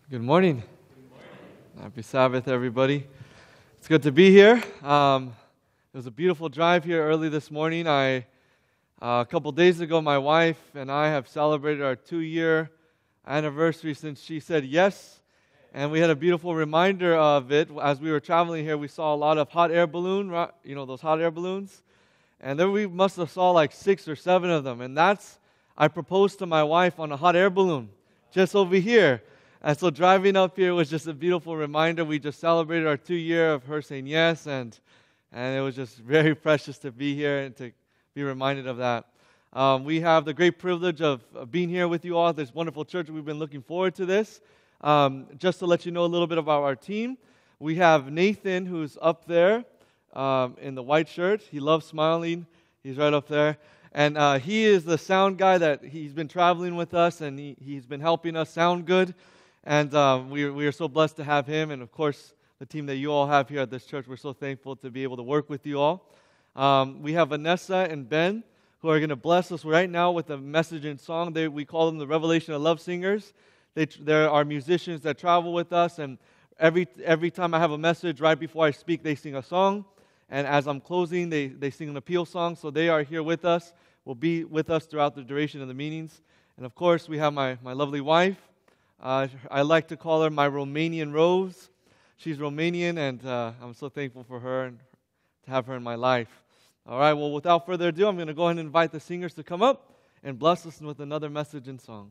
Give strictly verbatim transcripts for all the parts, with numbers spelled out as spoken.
Good morning. Happy Sabbath, everybody. It's good to be here. Um, it was a beautiful drive here early this morning. I, uh, a couple days ago, my wife and I have celebrated our two-year anniversary since she said yes, and we had a beautiful reminder of it. As we were traveling here, we saw a lot of hot air balloon, you know, those hot air balloons, and then we must have saw like six or seven of them, and that's, I proposed to my wife on a hot air balloon just over here. And so driving up here was just a beautiful reminder. We just celebrated our two year of her saying yes, and and it was just very precious to be here and to be reminded of that. Um, we have the great privilege of, of being here with you all at this wonderful church. We've been looking forward to this. Um, just to let you know a little bit about our team, we have Nathan, who's up there um, in the white shirt. He loves smiling. He's right up there. And uh, he is the sound guy that he's been traveling with us, and he, he's been helping us sound good. And um, we, we are so blessed to have him, and of course, the team that you all have here at this church. We're so thankful to be able to work with you all. Um, we have Vanessa and Ben, who are going to bless us right now with a message and song. They, we call them the Revelation of Love Singers. They, there are musicians that travel with us, and every every time I have a message, right before I speak, they sing a song. And as I'm closing, they, they sing an appeal song. So they are here with us, will be with us throughout the duration of the meetings. And of course, we have my, my lovely wife. Uh, I like to call her my Romanian Rose. She's Romanian, and uh, I'm so thankful for her and to have her in my life. All right, well, without further ado, I'm going to go ahead and invite the singers to come up and bless us with another message and song.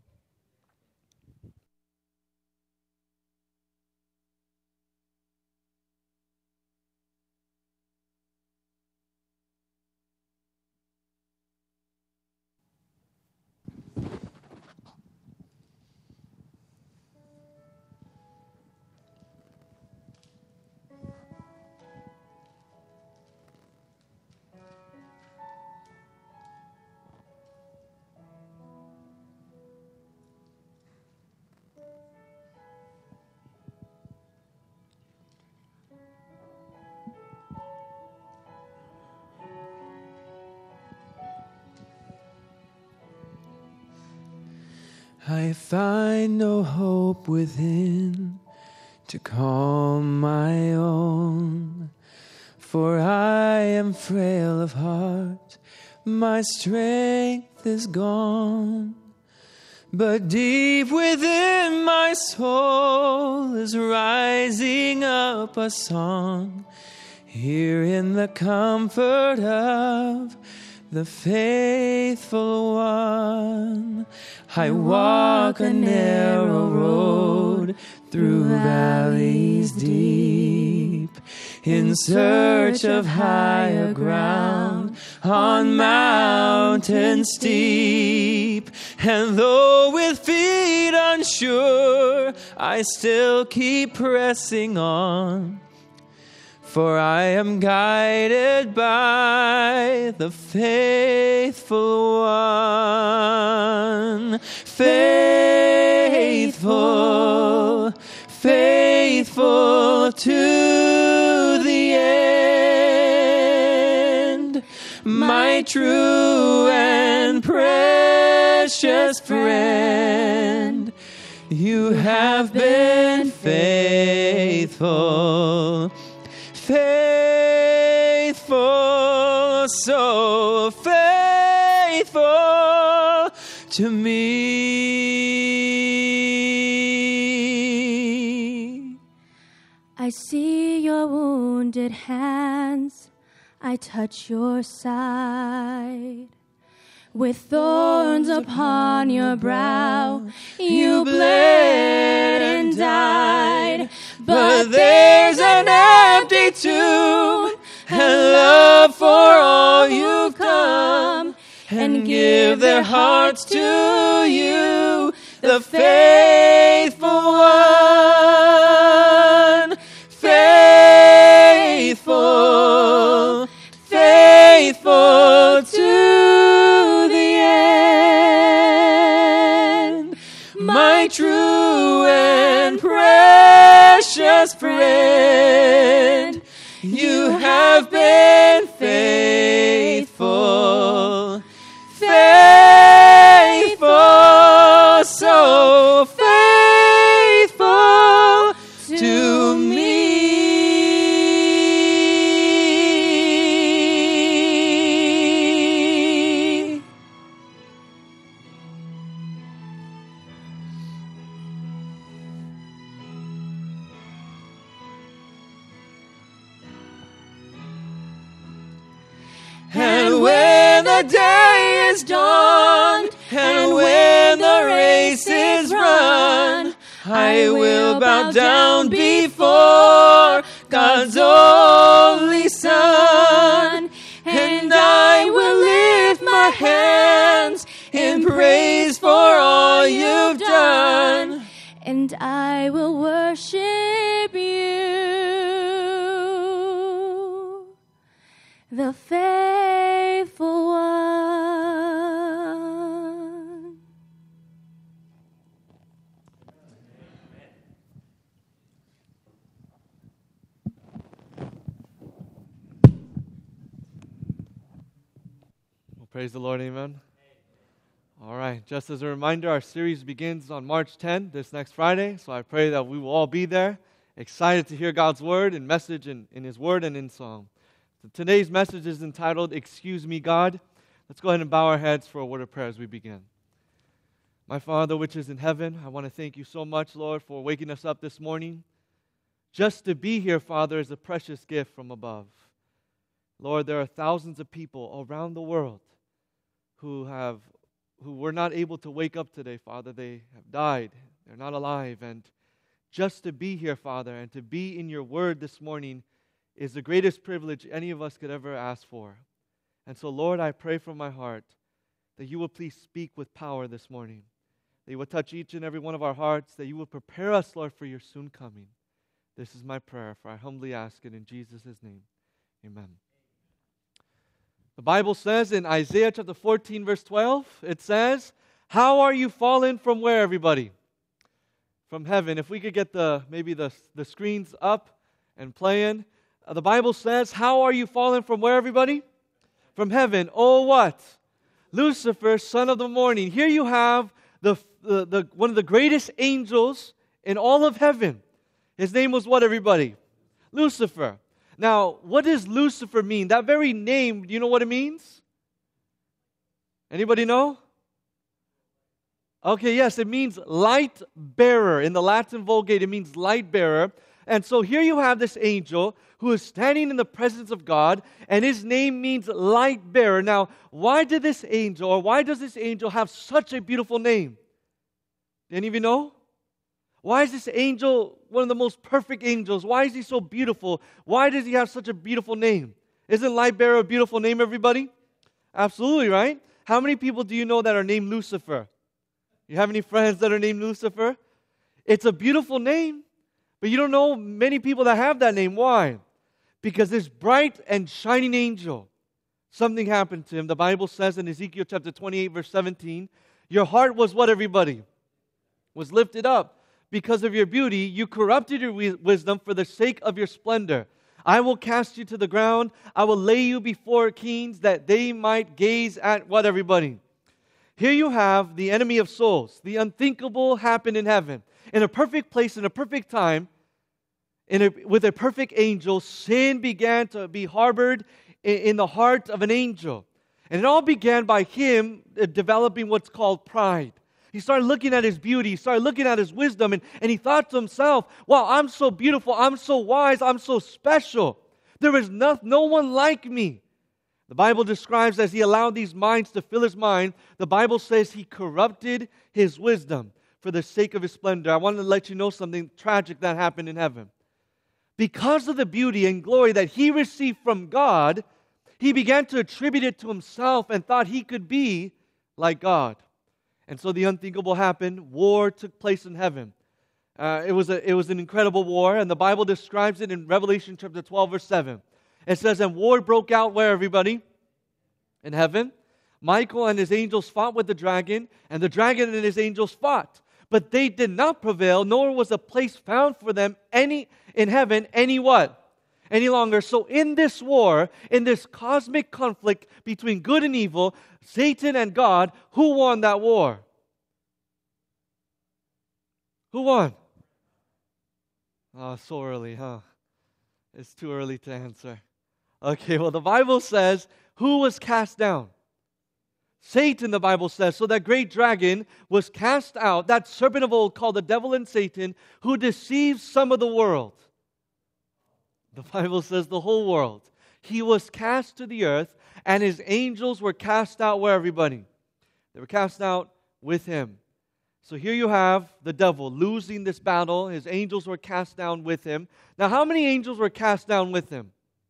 I find no hope within to call my own, for I am frail of heart, my strength is gone. But deep within my soul is rising up a song, here in the comfort of the faithful one. I walk a narrow road through valleys deep, in search of higher ground on mountains steep. And though with feet unsure, I still keep pressing on, for I am guided by the faithful one. Faithful, faithful to the end, my true and precious friend. You have been faithful. Faithful, so faithful to me. I see your wounded hands, I touch your side. With thorns upon your brow, you bled and died. But there's an empty tomb, and love for all you've come, and give their hearts to you, the faithful one. Faithful, faithful to the end, my true and precious friend. You have been faithful, faithful, so faithful the day is dawned, and when the race is run, I will bow down before God's only Son, and I will lift my hands in praise for all you've done, and I will worship you, the faithful one. Well, praise the Lord, amen. All right, just as a reminder, our series begins on March tenth, this next Friday, so I pray that we will all be there, excited to hear God's word and message in, in His word and in song. So today's message is entitled, Excuse Me, God. Let's go ahead and bow our heads for a word of prayer as we begin. My Father, which is in heaven, I want to thank you so much, Lord, for waking us up this morning. Just to be here, Father, is a precious gift from above. Lord, there are thousands of people around the world who have who were not able to wake up today, Father. They have died. They're not alive. And just to be here, Father, and to be in your word this morning is the greatest privilege any of us could ever ask for. And so, Lord, I pray from my heart that you will please speak with power this morning, that you will touch each and every one of our hearts, that you will prepare us, Lord, for your soon coming. This is my prayer, for I humbly ask it in Jesus' name. Amen. The Bible says in Isaiah chapter fourteen, verse twelve, it says, how are you fallen from where, everybody? From heaven. If we could get the maybe the, the screens up and playing. Uh, the Bible says, how are you fallen from where, everybody? From heaven. Oh, what? Lucifer, son of the morning. Here you have the, the, the one of the greatest angels in all of heaven. His name was what, everybody? Lucifer. Now, what does Lucifer mean? That very name, do you know what it means? Anybody know? Okay, yes, it means light bearer. In the Latin Vulgate, it means light bearer. And so here you have this angel who is standing in the presence of God, and his name means light bearer. Now, why did this angel, or why does this angel have such a beautiful name? Any of you know? Why is this angel one of the most perfect angels? Why is he so beautiful? Why does he have such a beautiful name? Isn't light bearer a beautiful name, everybody? Absolutely, right? How many people do you know that are named Lucifer? You have any friends that are named Lucifer? It's a beautiful name, but you don't know many people that have that name. Why? Because this bright and shining angel, something happened to him. The Bible says in Ezekiel chapter twenty-eight, verse seventeen, your heart was what, everybody? Was lifted up. Because of your beauty, you corrupted your wisdom for the sake of your splendor. I will cast you to the ground. I will lay you before kings that they might gaze at what, everybody? Here you have the enemy of souls. The unthinkable happened in heaven. In a perfect place, in a perfect time, in a, with a perfect angel, sin began to be harbored in, in the heart of an angel. And it all began by him developing what's called pride. He started looking at his beauty. He started looking at his wisdom. And, and he thought to himself, wow, I'm so beautiful. I'm so wise. I'm so special. There is no, no one like me. The Bible describes as he allowed these minds to fill his mind, the Bible says he corrupted his wisdom for the sake of his splendor. I want to let you know something tragic that happened in heaven. Because of the beauty and glory that he received from God, he began to attribute it to himself and thought he could be like God. And so the unthinkable happened. War took place in heaven. Uh, it was a, it was an incredible war, and the Bible describes it in Revelation chapter twelve, verse seven. It says, and war broke out where, everybody? In heaven. Michael and his angels fought with the dragon, and the dragon and his angels fought. But they did not prevail, nor was a place found for them any in heaven, any what? Any longer. So in this war, in this cosmic conflict between good and evil, Satan and God, who won that war? Who won? Oh, so early, huh? It's too early to answer. Okay, well, the Bible says, who was cast down? Satan, the Bible says. So that great dragon was cast out, that serpent of old called the devil and Satan, who deceives some of the world. The Bible says the whole world. He was cast to the earth, and his angels were cast out where, everybody? They were cast out with him. So here you have the devil losing this battle. His angels were cast down with him. Now, how many angels were cast down with him?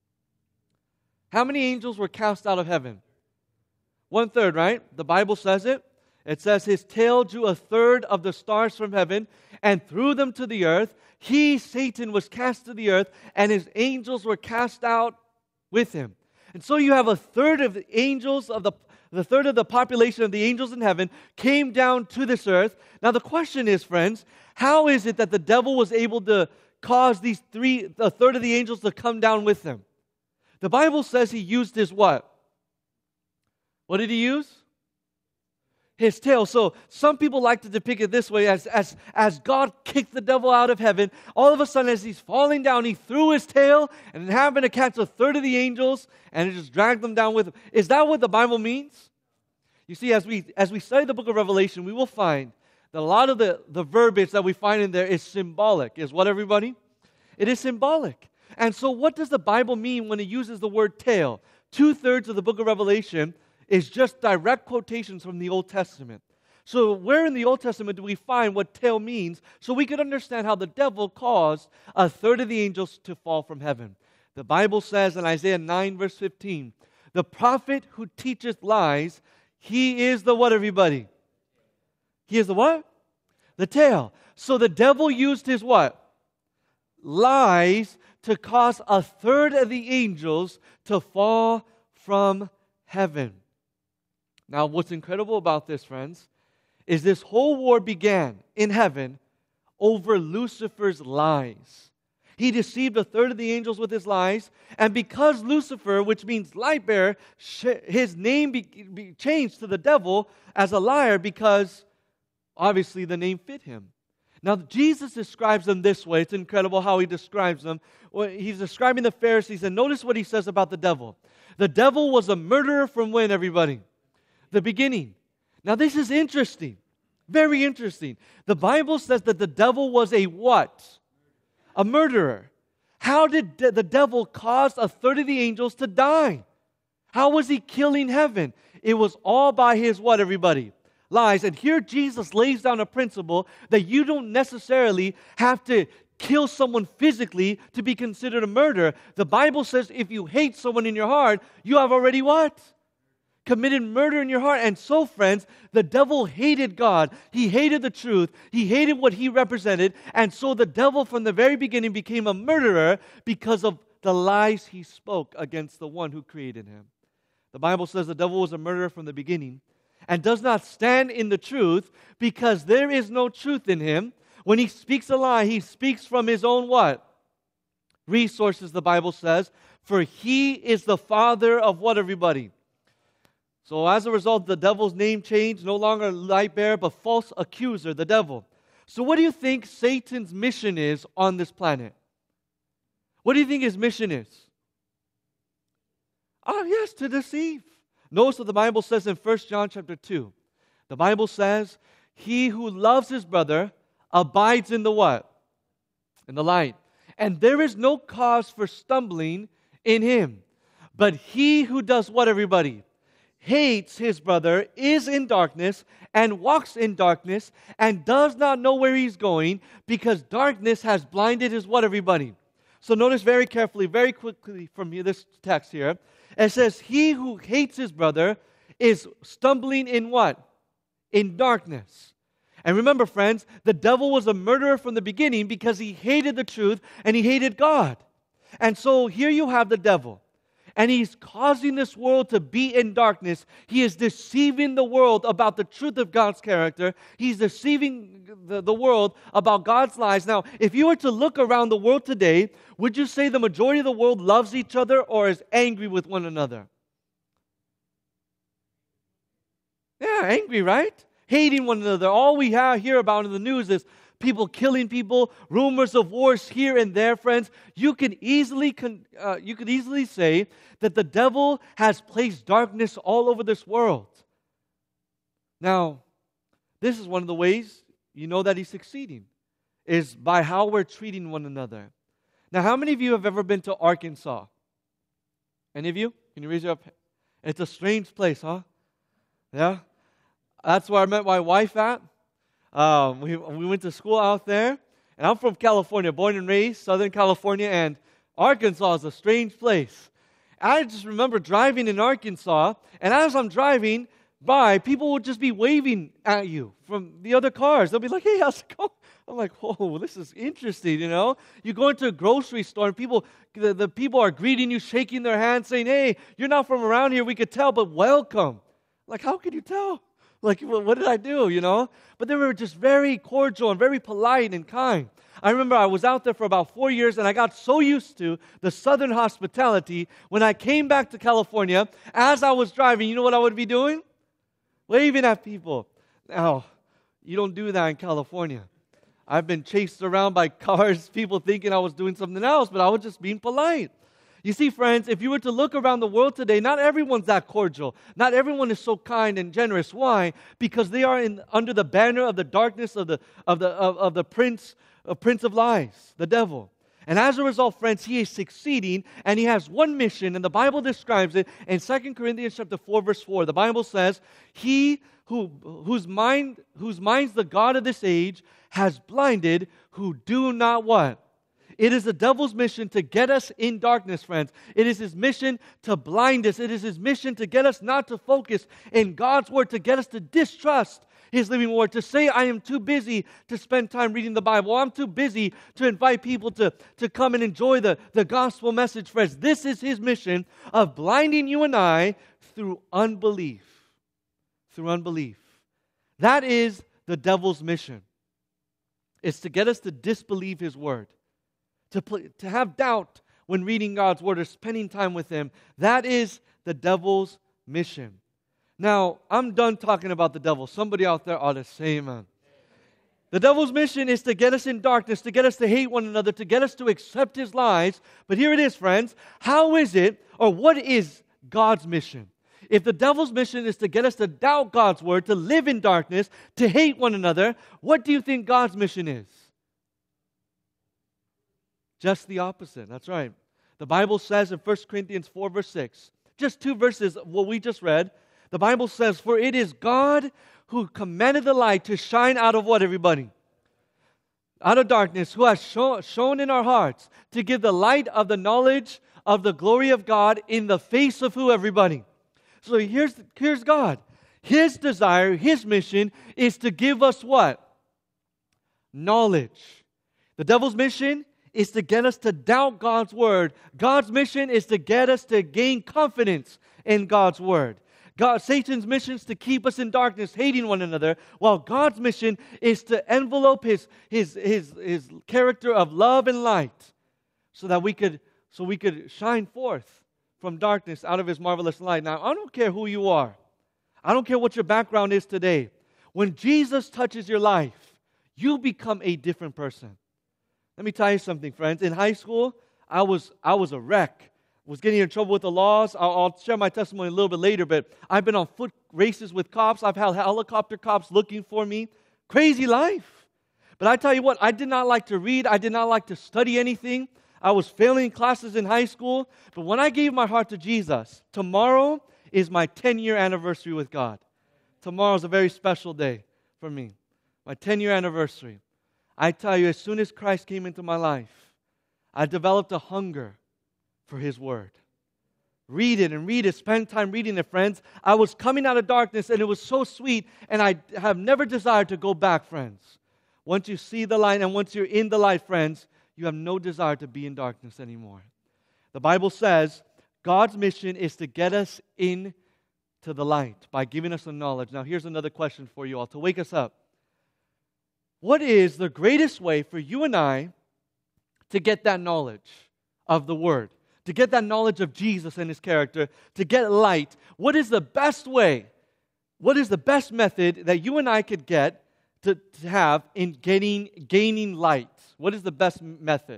How many angels were cast out of heaven? One third, right? The Bible says it. It says his tail drew a third of the stars from heaven and threw them to the earth. He, Satan, was cast to the earth, and his angels were cast out with him. And so you have a third of the angels of the the third of the population of the angels in heaven came down to this earth. Now the question is, friends, how is it that the devil was able to cause these three, a third of the angels to come down with him? The Bible says he used his what? What did he use? His tail. So some people like to depict it this way, as, as, as God kicked the devil out of heaven, all of a sudden as he's falling down, he threw his tail and it happened to catch a third of the angels and it just dragged them down with him. Is that what the Bible means? You see, as we as we study the book of Revelation, we will find that a lot of the, the verbiage that we find in there is symbolic. Is what, everybody? It is symbolic. And so what does the Bible mean when it uses the word tail? Two-thirds of the book of Revelation is just direct quotations from the Old Testament. So where in the Old Testament do we find what tail means so we could understand how the devil caused a third of the angels to fall from heaven? The Bible says in Isaiah nine verse fifteen, the prophet who teacheth lies, he is the what, everybody? He is the what? The tail. So the devil used his what? Lies to cause a third of the angels to fall from heaven. Now, what's incredible about this, friends, is this whole war began in heaven over Lucifer's lies. He deceived a third of the angels with his lies, and because Lucifer, which means light bearer, his name be, be changed to the devil as a liar because obviously the name fit him. Now, Jesus describes them this way. It's incredible how he describes them. He's describing the Pharisees, and notice what he says about the devil. The devil was a murderer from when, everybody? The beginning. Now, this is interesting. Very interesting. The Bible says that the devil was a what? A murderer. How did de- the devil cause a third of the angels to die? How was he killing heaven? It was all by his what, everybody? Lies. And here Jesus lays down a principle that you don't necessarily have to kill someone physically to be considered a murderer. The Bible says if you hate someone in your heart, you have already what? Committed murder in your heart. And so, friends, the devil hated God. He hated the truth. He hated what he represented. And so the devil from the very beginning became a murderer because of the lies he spoke against the one who created him. The Bible says the devil was a murderer from the beginning and does not stand in the truth because there is no truth in him. When he speaks a lie, he speaks from his own what? Resources, the Bible says. For he is the father of what, everybody? So as a result, the devil's name changed, no longer light bearer, but false accuser, the devil. So what do you think Satan's mission is on this planet? What do you think his mission is? Oh, yes, to deceive. Notice what the Bible says in First John chapter two. The Bible says, he who loves his brother abides in the what? In the light. And there is no cause for stumbling in him. But he who does what, everybody? Hates his brother, is in darkness, and walks in darkness, and does not know where he's going, because darkness has blinded his what, everybody? So notice very carefully, very quickly from this text here. It says, he who hates his brother is stumbling in what? In darkness. And remember, friends, the devil was a murderer from the beginning because he hated the truth and he hated God. And so here you have the devil. And he's causing this world to be in darkness. He is deceiving the world about the truth of God's character. He's deceiving the, the world about God's lies. Now, if you were to look around the world today, would you say the majority of the world loves each other or is angry with one another? Yeah, angry, right? Hating one another. All we have, hear about in the news is people killing people, rumors of wars here and there, friends. You can easily con- uh, you could easily say that the devil has placed darkness all over this world. Now, this is one of the ways you know that he's succeeding, is by how we're treating one another. Now, how many of you have ever been to Arkansas? Any of you? Can you raise your up? It's a strange place, huh? Yeah? That's where I met my wife at. Um, we, we went to school out there. And I'm from California, born and raised, Southern California, and Arkansas is a strange place. I just remember driving in Arkansas, and as I'm driving by, people would just be waving at you from the other cars. They'll be like, hey, how's it going? I'm like, whoa, this is interesting, you know? You go into a grocery store, and people, the, the people are greeting you, shaking their hands, saying, hey, you're not from around here, we could tell, but welcome. Like, how could you tell? Like, what did I do, you know? But they were just very cordial and very polite and kind. I remember I was out there for about four years, and I got so used to the Southern hospitality. When I came back to California, as I was driving, you know what I would be doing? Waving at people. Now, you don't do that in California. I've been chased around by cars, people thinking I was doing something else, but I was just being polite. You see, friends, if you were to look around the world today, not everyone's that cordial. Not everyone is so kind and generous. Why? Because they are in, under the banner of the darkness of the of the of, of the prince, uh, prince of lies, the devil. And as a result, friends, he is succeeding, and he has one mission, and the Bible describes it in Second Corinthians chapter four, verse four. The Bible says, "He who whose mind whose mind's the god of this age has blinded who do not what." It is the devil's mission to get us in darkness, friends. It is his mission to blind us. It is his mission to get us not to focus in God's word, to get us to distrust his living word, to say, I am too busy to spend time reading the Bible. I'm too busy to invite people to, to come and enjoy the, the gospel message, friends. This is his mission of blinding you and I through unbelief. Through unbelief. That is the devil's mission. It's to get us to disbelieve his word. To, play, to have doubt when reading God's word or spending time with him. That is the devil's mission. Now, I'm done talking about the devil. Somebody out there ought to say amen. The devil's mission is to get us in darkness, to get us to hate one another, to get us to accept his lies. But here it is, friends. How is it, or what is God's mission? If the devil's mission is to get us to doubt God's word, to live in darkness, to hate one another, what do you think God's mission is? Just the opposite. That's right. The Bible says in First Corinthians four, verse six, just two verses of what we just read, the Bible says, for it is God who commanded the light to shine out of what, everybody? Out of darkness, who has show, shown in our hearts to give the light of the knowledge of the glory of God in the face of who, everybody? So here's, here's God. His desire, his mission is to give us what? Knowledge. The devil's mission is to get us to doubt God's word. God's mission is to get us to gain confidence in God's word. God, Satan's mission is to keep us in darkness, hating one another, while God's mission is to envelope his, his, his, his character of love and light so that we could, so we could shine forth from darkness out of his marvelous light. Now, I don't care who you are. I don't care what your background is today. When Jesus touches your life, you become a different person. Let me tell you something, friends. In high school, I was I was a wreck. Was getting in trouble with the laws. I'll, I'll share my testimony a little bit later, but I've been on foot races with cops. I've had helicopter cops looking for me. Crazy life. But I tell you what, I did not like to read. I did not like to study anything. I was failing classes in high school. But when I gave my heart to Jesus, tomorrow is my ten-year anniversary with God. Tomorrow is a very special day for me. My ten-year anniversary. I tell you, as soon as Christ came into my life, I developed a hunger for his word. Read it and read it. Spend time reading it, friends. I was coming out of darkness, and it was so sweet, and I have never desired to go back, friends. Once you see the light, and once you're in the light, friends, you have no desire to be in darkness anymore. The Bible says God's mission is to get us into the light by giving us the knowledge. Now, here's another question for you all to wake us up. What is the greatest way for you and I to get that knowledge of the Word, to get that knowledge of Jesus and His character, to get light? What is the best way, what is the best method that you and I could get to, to have in getting, gaining light? What is the best method?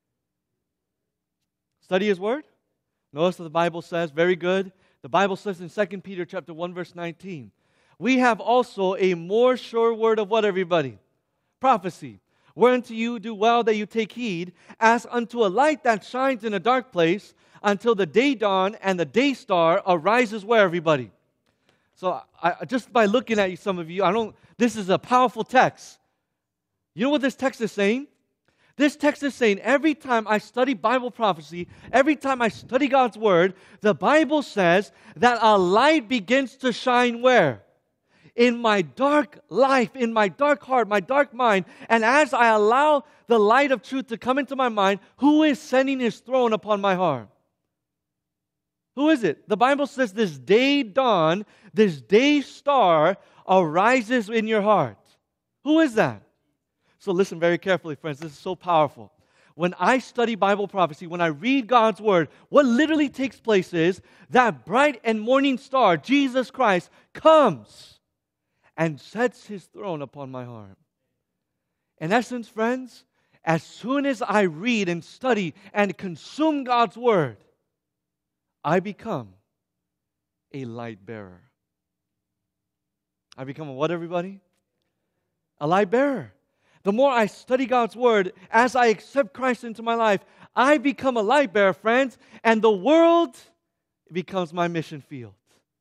Study His Word? Notice what the Bible says, very good. The Bible says in Second Peter chapter one, verse nineteen, we have also a more sure word of what, everybody? Prophecy. Whereunto you do well that you take heed, as unto a light that shines in a dark place, until the day dawn and the day star arises where, everybody? So I, just by looking at you, some of you, I don't, this is a powerful text. You know what this text is saying? This text is saying every time I study Bible prophecy, every time I study God's Word, the Bible says that a light begins to shine where? In my dark life, in my dark heart, my dark mind. And as I allow the light of truth to come into my mind, who is sending His throne upon my heart? Who is it? The Bible says this day dawn, this day star arises in your heart. Who is that? So listen very carefully, friends. This is so powerful. When I study Bible prophecy, when I read God's Word, what literally takes place is that bright and morning star, Jesus Christ, comes and sets His throne upon my heart. In essence, friends, as soon as I read and study and consume God's Word, I become a light bearer. I become a what, everybody? A light bearer. The more I study God's Word, as I accept Christ into my life, I become a light bearer, friends, and the world becomes my mission field.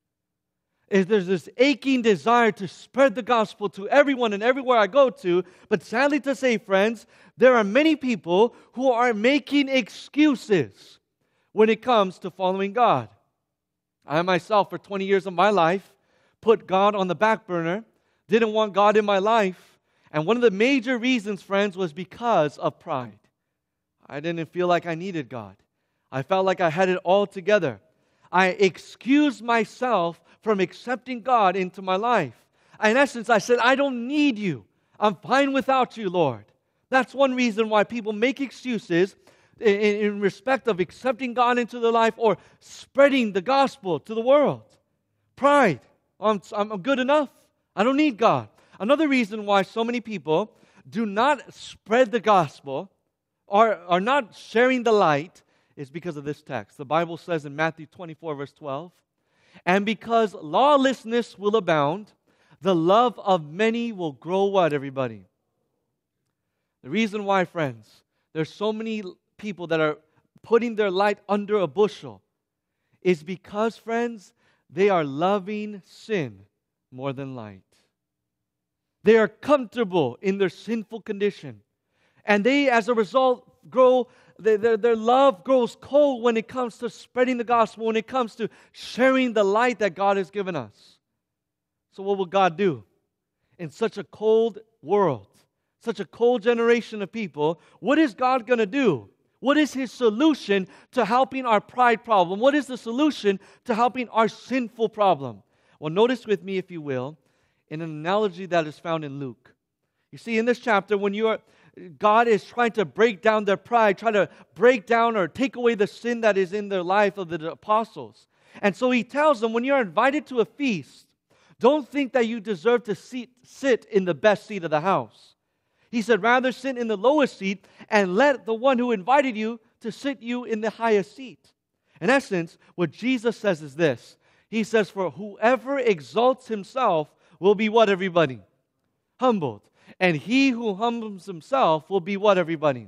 If there's this aching desire to spread the gospel to everyone and everywhere I go to, but sadly to say, friends, there are many people who are making excuses when it comes to following God. I myself, for twenty years of my life, put God on the back burner, didn't want God in my life. And one of the major reasons, friends, was because of pride. I didn't feel like I needed God. I felt like I had it all together. I excused myself from accepting God into my life. In essence, I said, I don't need you. I'm fine without you, Lord. That's one reason why people make excuses in, in respect of accepting God into their life or spreading the gospel to the world. Pride. I'm, I'm good enough. I don't need God. Another reason why so many people do not spread the gospel or are not sharing the light is because of this text. The Bible says in Matthew twenty-four, verse twelve, and because lawlessness will abound, the love of many will grow what, everybody? The reason why, friends, there's so many people that are putting their light under a bushel is because, friends, they are loving sin more than light. They are comfortable in their sinful condition. And they, as a result, grow, their, their, their love grows cold when it comes to spreading the gospel, when it comes to sharing the light that God has given us. So what will God do? In such a cold world, such a cold generation of people, what is God going to do? What is His solution to helping our pride problem? What is the solution to helping our sinful problem? Well, notice with me, if you will, in an analogy that is found in Luke. You see, in this chapter, when you are, God is trying to break down their pride, trying to break down or take away the sin that is in their life of the apostles. And so He tells them, when you are invited to a feast, don't think that you deserve to sit, sit in the best seat of the house. He said, rather sit in the lowest seat and let the one who invited you to sit you in the highest seat. In essence, what Jesus says is this. He says, for whoever exalts himself will be what, everybody? Humbled. And he who humbles himself will be what, everybody?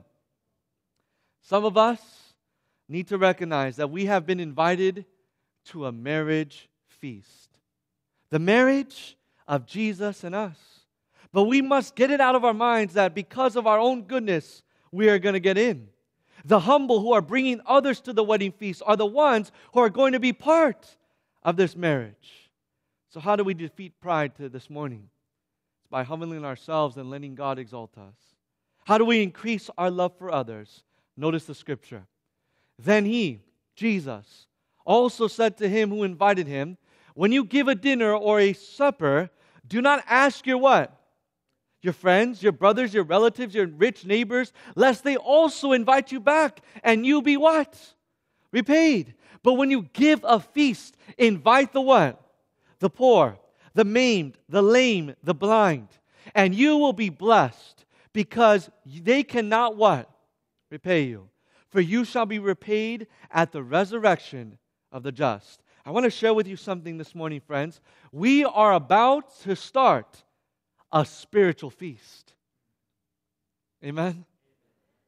Some of us need to recognize that we have been invited to a marriage feast. The marriage of Jesus and us. But we must get it out of our minds that because of our own goodness, we are going to get in. The humble who are bringing others to the wedding feast are the ones who are going to be part of this marriage. So how do we defeat pride to this morning? It's by humbling ourselves and letting God exalt us. How do we increase our love for others? Notice the scripture. Then He, Jesus, also said to him who invited him, when you give a dinner or a supper, do not ask your what? Your friends, your brothers, your relatives, your rich neighbors, lest they also invite you back, and you be what? Repaid. But when you give a feast, invite the what? The poor, the maimed, the lame, the blind. And you will be blessed, because they cannot what? Repay you. For you shall be repaid at the resurrection of the just. I want to share with you something this morning, friends. We are about to start a spiritual feast. Amen?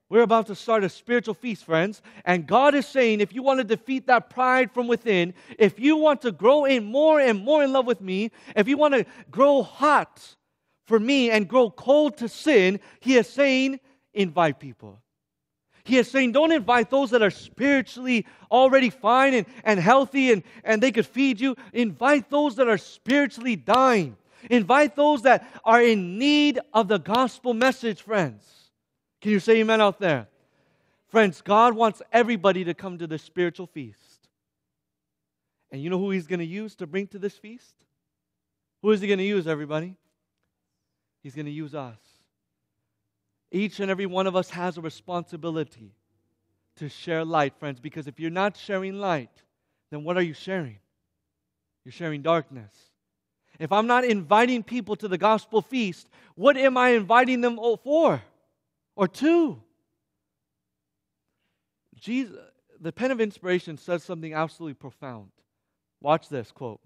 We're about to start a spiritual feast, friends. And God is saying, if you want to defeat that pride from within, if you want to grow in more and more in love with me, if you want to grow hot for me and grow cold to sin, He is saying, invite people. He is saying, don't invite those that are spiritually already fine and, and healthy and, and they could feed you. Invite those that are spiritually dying. Invite those that are in need of the gospel message, friends. Can you say amen out there? Friends, God wants everybody to come to this spiritual feast. And you know who He's going to use to bring to this feast? Who is He going to use, everybody? He's going to use us. Each and every one of us has a responsibility to share light, friends, because if you're not sharing light, then what are you sharing? You're sharing darkness. If I'm not inviting people to the gospel feast, what am I inviting them for? Or to? Jesus, the pen of inspiration says something absolutely profound. Watch this quote.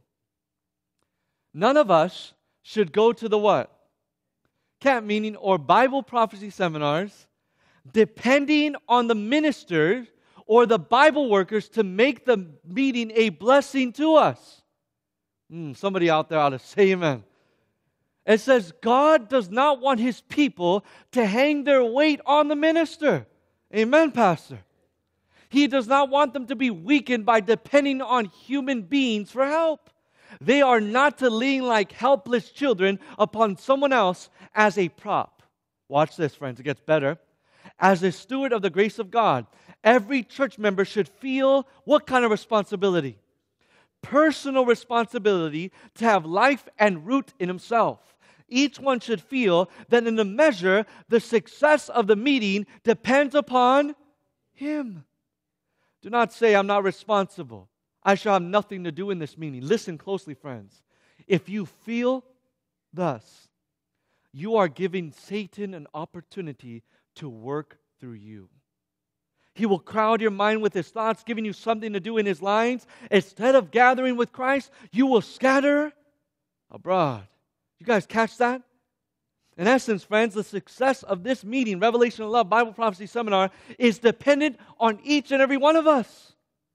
None of us should go to the what? Camp meeting or Bible prophecy seminars depending on the minister or the Bible workers to make the meeting a blessing to us. Mm, somebody out there ought to say amen. It says God does not want His people to hang their weight on the minister. Amen, Pastor. He does not want them to be weakened by depending on human beings for help. They are not to lean like helpless children upon someone else as a prop. Watch this, friends. It gets better. As a steward of the grace of God, every church member should feel what kind of responsibility? Personal responsibility to have life and root in himself. Each one should feel that in a measure, the success of the meeting depends upon him. Do not say, I'm not responsible. I shall have nothing to do in this meeting. Listen closely, friends. If you feel thus, you are giving Satan an opportunity to work through you. He will crowd your mind with his thoughts, giving you something to do in his lines. Instead of gathering with Christ, you will scatter abroad. You guys catch that? In essence, friends, the success of this meeting, Revelation of Love Bible Prophecy Seminar, is dependent on each and every one of us.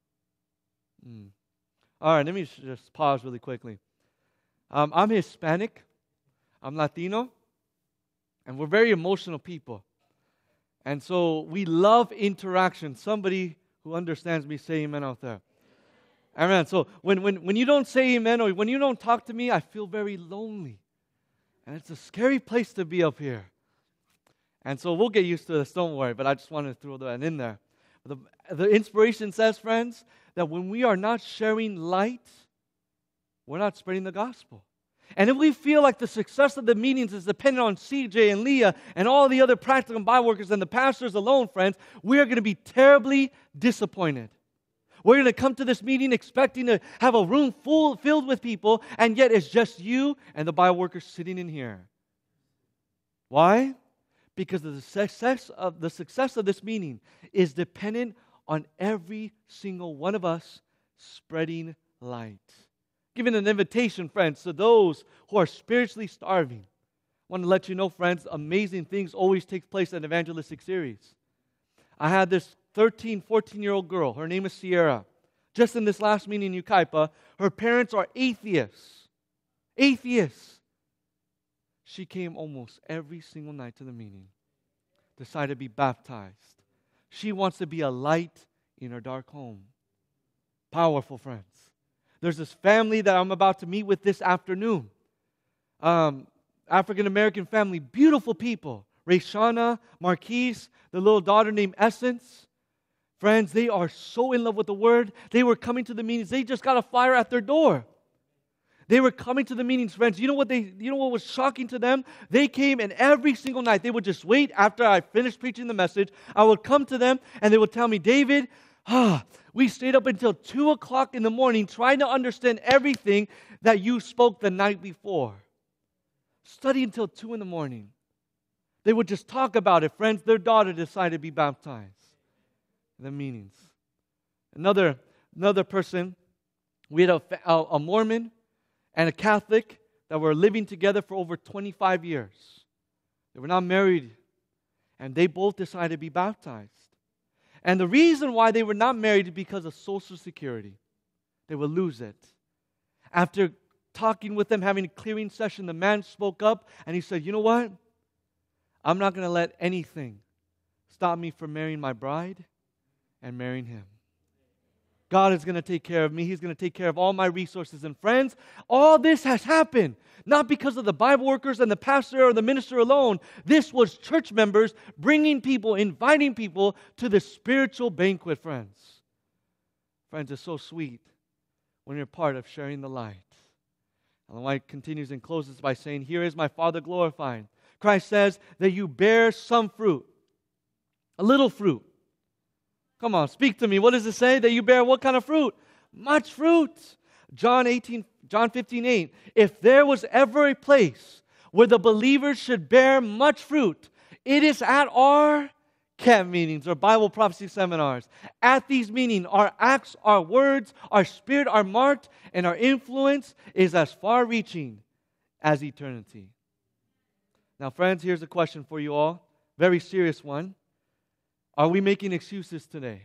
Mm. All right, let me just pause really quickly. Um, I'm Hispanic. I'm Latino. And we're very emotional people. And so we love interaction. Somebody who understands me, say amen out there. Amen. So when, when, when you don't say amen or when you don't talk to me, I feel very lonely. And it's a scary place to be up here. And so we'll get used to this, don't worry. But I just wanted to throw that in there. The, the inspiration says, friends, that when we are not sharing light, we're not spreading the gospel. And if we feel like the success of the meetings is dependent on C J and Leah and all the other practical Bible workers and the pastors alone, friends, we are going to be terribly disappointed. We're going to come to this meeting expecting to have a room full filled with people, and yet it's just you and the Bible workers sitting in here. Why? Because the success of the success of this meeting is dependent on every single one of us spreading light. Giving an invitation, friends, to those who are spiritually starving. I want to let you know, friends, amazing things always take place in evangelistic series. I had this thirteen, fourteen-year-old girl. Her name is Sierra. Just in this last meeting in Yucaipa, her parents are atheists. Atheists. She came almost every single night to the meeting. Decided to be baptized. She wants to be a light in her dark home. Powerful, friends. There's this family that I'm about to meet with this afternoon. Um, African-American family, beautiful people. Rayshana, Marquise, the little daughter named Essence. Friends, they are so in love with the Word. They were coming to the meetings. They just got a fire at their door. They were coming to the meetings, friends. You know what they? You know what was shocking to them? They came, and every single night they would just wait after I finished preaching the message. I would come to them, and they would tell me, David, ah, we stayed up until two o'clock in the morning trying to understand everything that you spoke the night before. Study until two in the morning. They would just talk about it, friends. Their daughter decided to be baptized. The meetings. Another, another person, we had a, a, a Mormon and a Catholic that were living together for over twenty-five years. They were not married. And they both decided to be baptized. And the reason why they were not married is because of Social Security. They would lose it. After talking with them, having a clearing session, the man spoke up and he said, you know what? I'm not going to let anything stop me from marrying my bride and marrying him. God is going to take care of me. He's going to take care of all my resources and friends. All this has happened, not because of the Bible workers and the pastor or the minister alone. This was church members bringing people, inviting people to the spiritual banquet, friends. Friends, it's so sweet when you're part of sharing the light. And the light continues and closes by saying, here is my Father glorified. Christ says that you bear some fruit, a little fruit. Come on, speak to me. What does it say? That you bear what kind of fruit? Much fruit. John eighteen, John fifteen eight. If there was ever a place where the believers should bear much fruit, it is at our camp meetings or Bible prophecy seminars. At these meetings, our acts, our words, our spirit are marked, and our influence is as far-reaching as eternity. Now, friends, here's a question for you all. Very serious one. Are we making excuses today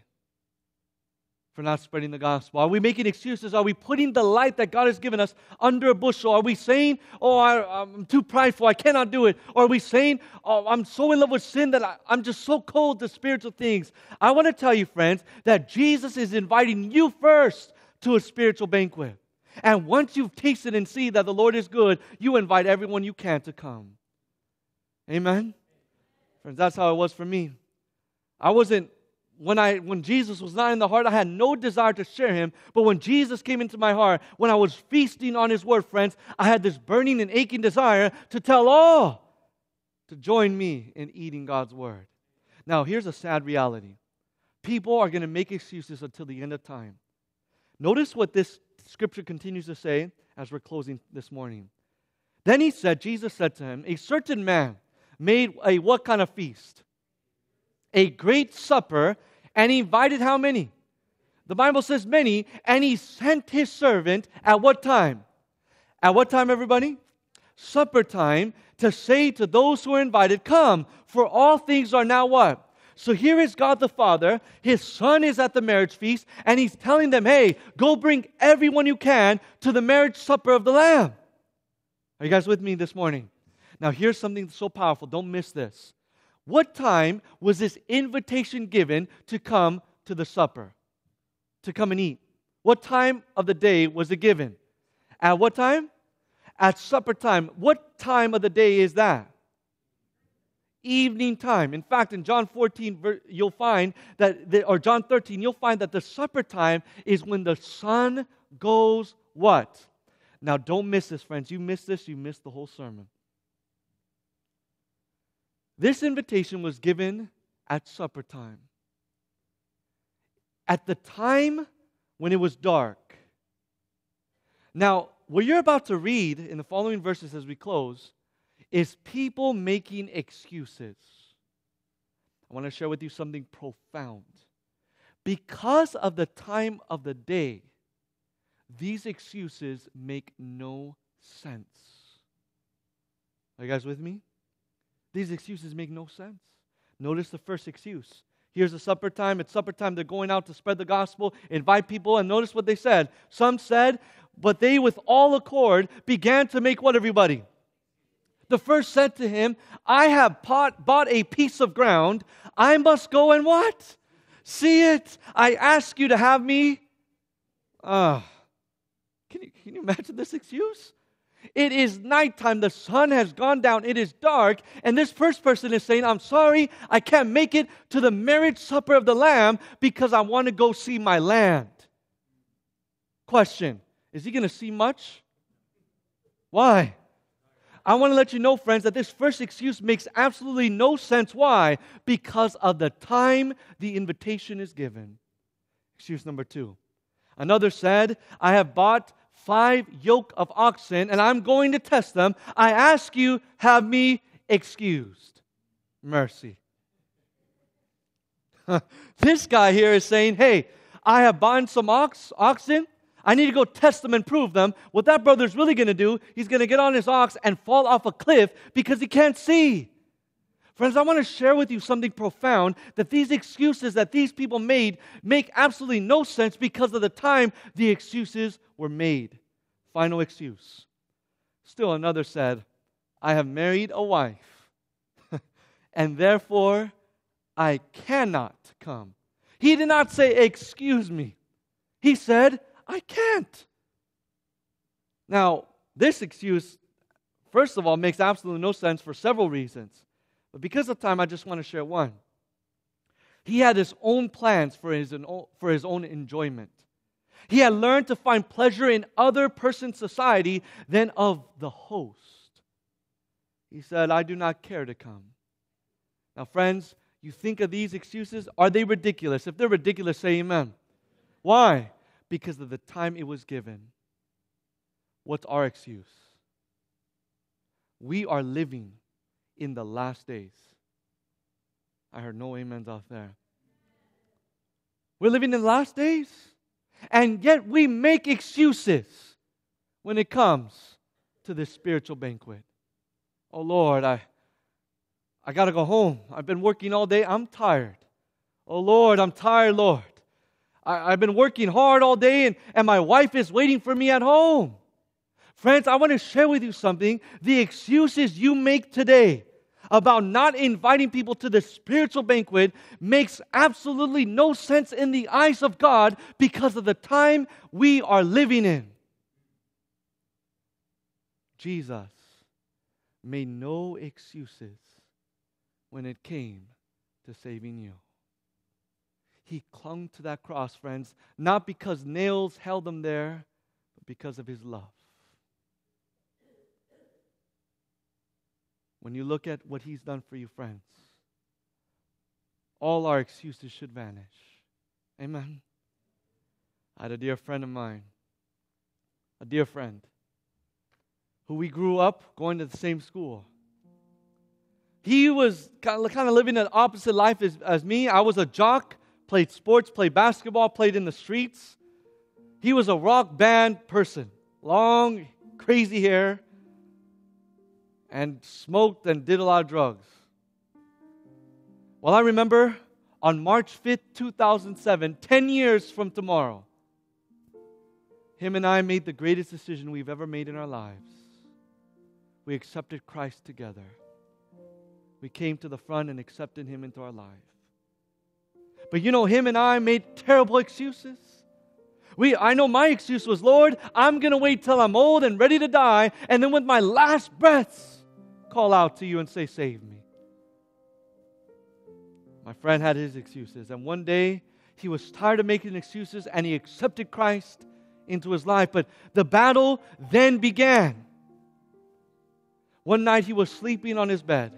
for not spreading the gospel? Are we making excuses? Are we putting the light that God has given us under a bushel? Are we saying, oh, I, I'm too prideful, I cannot do it? Or are we saying, oh, I'm so in love with sin that I, I'm just so cold to spiritual things? I want to tell you, friends, that Jesus is inviting you first to a spiritual banquet. And once you've tasted and see that the Lord is good, you invite everyone you can to come. Amen? Friends, that's how it was for me. I wasn't, when I when Jesus was not in the heart, I had no desire to share Him. But when Jesus came into my heart, when I was feasting on His Word, friends, I had this burning and aching desire to tell all to join me in eating God's Word. Now, here's a sad reality. People are going to make excuses until the end of time. Notice what this scripture continues to say as we're closing this morning. Then He said, Jesus said to him, a certain man made a what kind of feast? A great supper, and he invited how many? The Bible says many, and he sent his servant at what time? At what time, everybody? Supper time, to say to those who are invited, come, for all things are now what? So here is God the Father, His Son is at the marriage feast, and He's telling them, hey, go bring everyone you can to the marriage supper of the Lamb. Are you guys with me this morning? Now here's something so powerful, don't miss this. What time was this invitation given to come to the supper? To come and eat? What time of the day was it given? At what time? At supper time. What time of the day is that? Evening time. In fact, in John fourteen, you'll find that, the, or John thirteen, you'll find that the supper time is when the sun goes what? Now don't miss this, friends. You miss this, you miss the whole sermon. This invitation was given at supper time. At the time when it was dark. Now, what you're about to read in the following verses as we close is people making excuses. I want to share with you something profound. Because of the time of the day, these excuses make no sense. Are you guys with me? These excuses make no sense. Notice the first excuse. Here's the supper time. It's supper time. They're going out to spread the gospel, invite people. And notice what they said. Some said, but they with all accord began to make what, everybody? The first said to him, I have bought, bought a piece of ground. I must go and what? See it. I ask you to have me. Uh, can you, can you imagine this excuse? It is nighttime, the sun has gone down, it is dark, and this first person is saying, I'm sorry, I can't make it to the marriage supper of the Lamb because I want to go see my land. Question, is he going to see much? Why? I want to let you know, friends, that this first excuse makes absolutely no sense. Why? Because of the time the invitation is given. Excuse number two. Another said, I have bought five yoke of oxen, and I'm going to test them. I ask you, have me excused. Mercy. This guy here is saying, hey, I have bought some ox, oxen. I need to go test them and prove them. What that brother's really going to do, he's going to get on his ox and fall off a cliff because he can't see. Friends, I want to share with you something profound, that these excuses that these people made make absolutely no sense because of the time the excuses were made. Final excuse. Still another said, I have married a wife, and therefore I cannot come. He did not say, excuse me. He said, I can't. Now, this excuse, first of all, makes absolutely no sense for several reasons. But because of time, I just want to share one. He had his own plans for his, for his own enjoyment. He had learned to find pleasure in other person's society than of the host. He said, I do not care to come. Now, friends, you think of these excuses, are they ridiculous? If they're ridiculous, say amen. Why? Because of the time it was given. What's our excuse? We are living in the last days. I heard no amens out there. We're living in the last days, and yet we make excuses when it comes to this spiritual banquet. Oh Lord, I I got to go home. I've been working all day. I'm tired. Oh Lord, I'm tired, Lord. I, I've been working hard all day, and, and my wife is waiting for me at home. Friends, I want to share with you something. The excuses you make today about not inviting people to the spiritual banquet makes absolutely no sense in the eyes of God because of the time we are living in. Jesus made no excuses when it came to saving you. He clung to that cross, friends, not because nails held him there, but because of his love. When you look at what he's done for you, friends, all our excuses should vanish. Amen. I had a dear friend of mine, a dear friend, who we grew up going to the same school. He was kind of, kind of living an opposite life as, as me. I was a jock, played sports, played basketball, played in the streets. He was a rock band person, long, crazy hair, and smoked and did a lot of drugs. Well, I remember on March fifth, two thousand seven, ten years from tomorrow, him and I made the greatest decision we've ever made in our lives. We accepted Christ together. We came to the front and accepted Him into our life. But you know, him and I made terrible excuses. We, I know my excuse was, Lord, I'm going to wait till I'm old and ready to die, and then with my last breaths, call out to you and say, save me. My friend had his excuses, and one day he was tired of making excuses, and he accepted Christ into his life. But the battle then began. One night he was sleeping on his bed.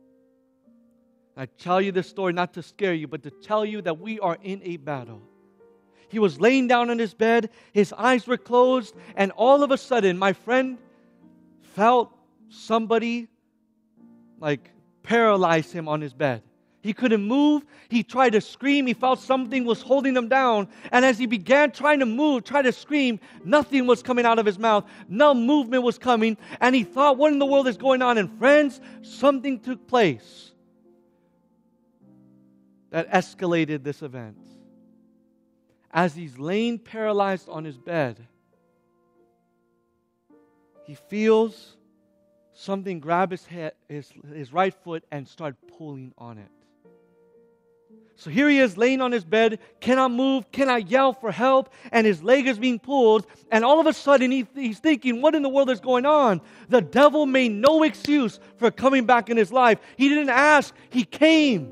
I tell you this story not to scare you, but to tell you that we are in a battle. He was laying down on his bed, his eyes were closed, and all of a sudden, my friend felt somebody like paralyze him on his bed. He couldn't move. He tried to scream. He felt something was holding him down. And as he began trying to move, try to scream, nothing was coming out of his mouth. No movement was coming. And he thought, what in the world is going on? And friends, something took place that escalated this event. As he's laying paralyzed on his bed, he feels something grab his head, his, his right foot and start pulling on it. So here he is laying on his bed, cannot move, cannot yell for help, and his leg is being pulled. And all of a sudden he, he's thinking, what in the world is going on? The devil made no excuse for coming back in his life. He didn't ask, he came.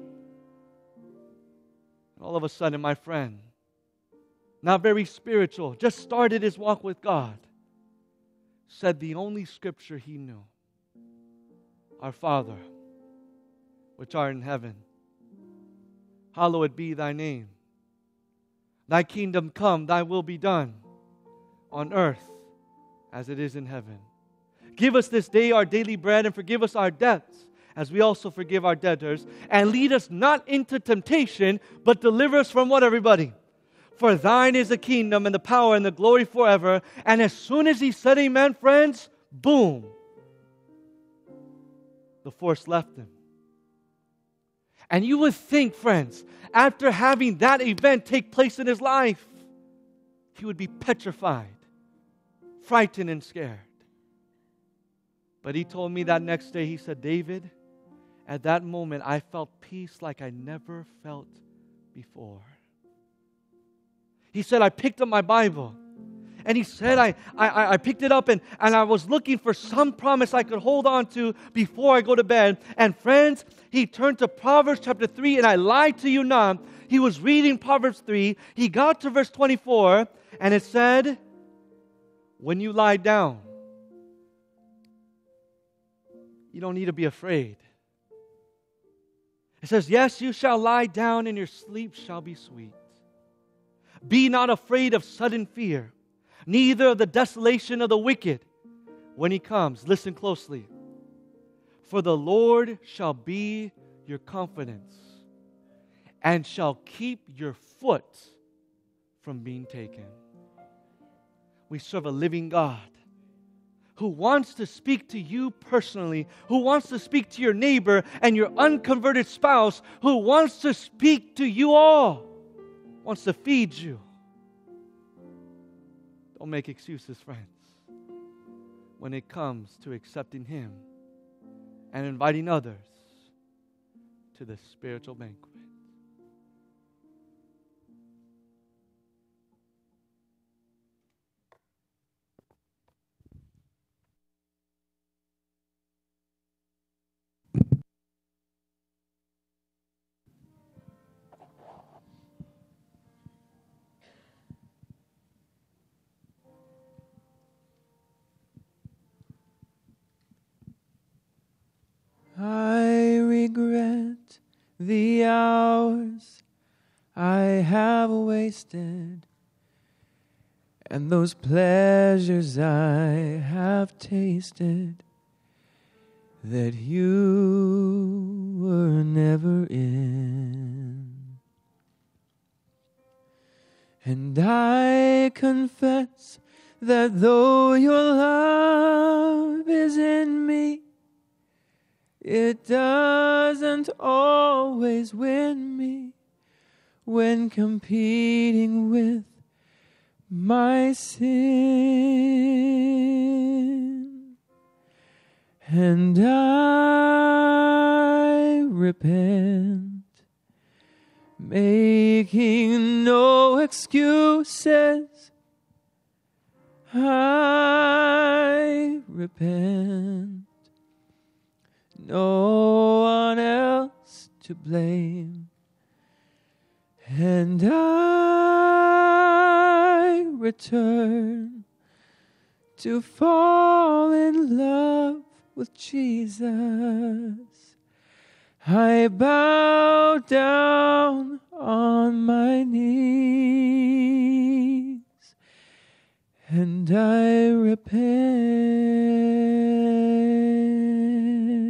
And all of a sudden, my friend, not very spiritual, just started his walk with God, said the only scripture he knew. Our Father, which art in heaven, hallowed be thy name. Thy kingdom come, thy will be done, on earth as it is in heaven. Give us this day our daily bread, and forgive us our debts, as we also forgive our debtors. And lead us not into temptation, but deliver us from what, everybody? For thine is the kingdom and the power and the glory forever. And as soon as he said amen, friends, boom, the force left him. And you would think, friends, after having that event take place in his life, he would be petrified, frightened and scared. But he told me that next day, he said, David, at that moment, I felt peace like I never felt before. He said, I picked up my Bible. And he said, I, I, I picked it up and, and I was looking for some promise I could hold on to before I go to bed. And friends, he turned to Proverbs chapter three, and I lied to you not. He was reading Proverbs three. He got to verse twenty-four, and it said, when you lie down, you don't need to be afraid. It says, yes, you shall lie down, and your sleep shall be sweet. Be not afraid of sudden fear, neither of the desolation of the wicked when he comes. Listen closely. For the Lord shall be your confidence, and shall keep your foot from being taken. We serve a living God who wants to speak to you personally, who wants to speak to your neighbor and your unconverted spouse, who wants to speak to you all, wants to feed you. Don't make excuses, friends, when it comes to accepting Him and inviting others to the spiritual banquet. I regret the hours I have wasted, and those pleasures I have tasted that you were never in. And I confess that though your love is in me, it doesn't always win me when competing with my sin. And I repent, making no excuses. I repent. No one else to blame. And I return to fall in love with Jesus. I bow down on my knees, and I repent.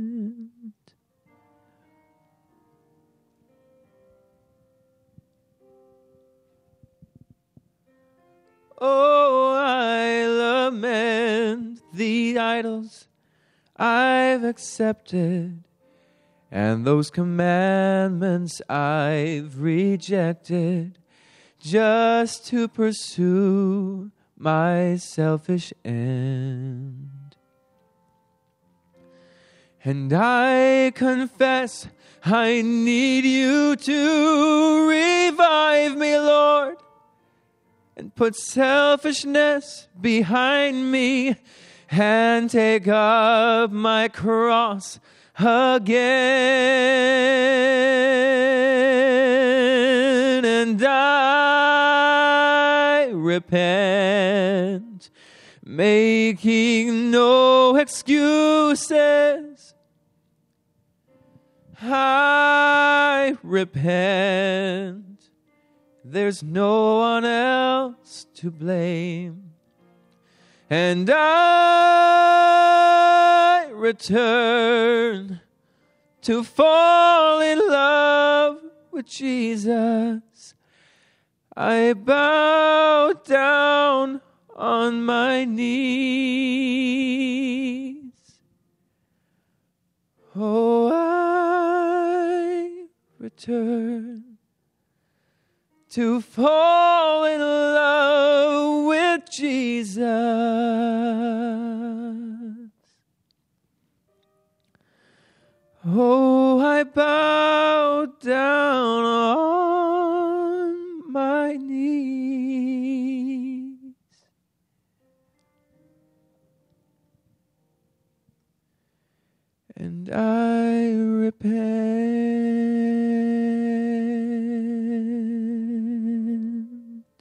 Oh, I lament the idols I've accepted, and those commandments I've rejected, just to pursue my selfish end. And I confess I need you to revive me, Lord, and put selfishness behind me, and take up my cross again. And I repent, making no excuses. I repent. There's no one else to blame. And I return to fall in love with Jesus. I bow down on my knees. Oh, I return to fall in love with Jesus. Oh, I bow down on my knees and I repent.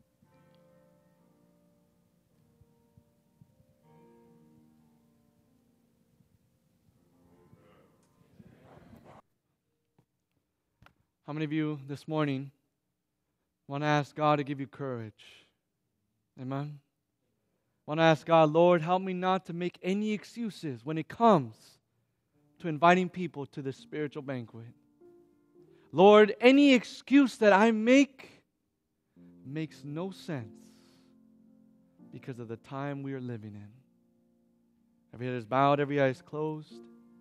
How many of you this morning want to ask God to give you courage? Amen? Want to ask God, Lord, help me not to make any excuses when it comes to inviting people to this spiritual banquet. Lord, any excuse that I make makes no sense because of the time we are living in. Every head is bowed, every eye is closed.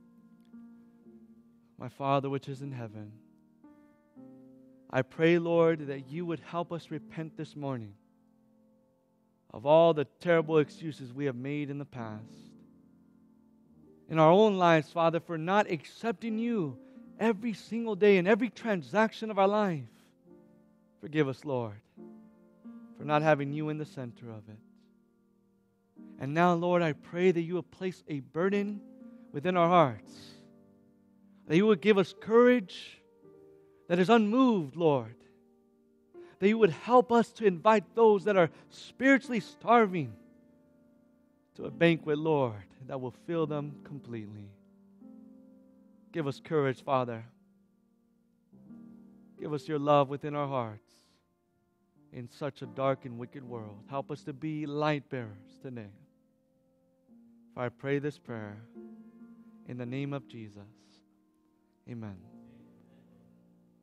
My Father which is in heaven, I pray, Lord, that you would help us repent this morning of all the terrible excuses we have made in the past. In our own lives, Father, for not accepting you every single day in every transaction of our life. Forgive us, Lord, for not having you in the center of it. And now, Lord, I pray that you would place a burden within our hearts, that you would give us courage that is unmoved, Lord. That you would help us to invite those that are spiritually starving to a banquet, Lord, that will fill them completely. Give us courage, Father. Give us your love within our hearts in such a dark and wicked world. Help us to be light bearers today. For I pray this prayer in the name of Jesus. Amen.